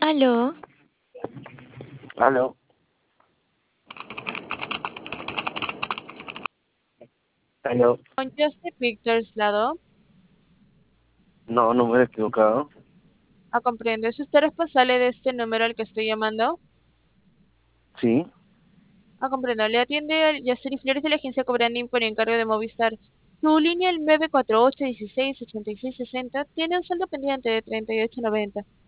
Aló, Aló. Aló. con Joseph Pictures lado. No, número equivocado. Comprendo. ¿Es usted responsable de este número al que estoy llamando? Sí. Comprendo. Le atiende Yaceri Flores de la agencia Cobranding por encargo de Movistar. Su línea el 948 16 86 60 tiene un saldo pendiente de 38.90.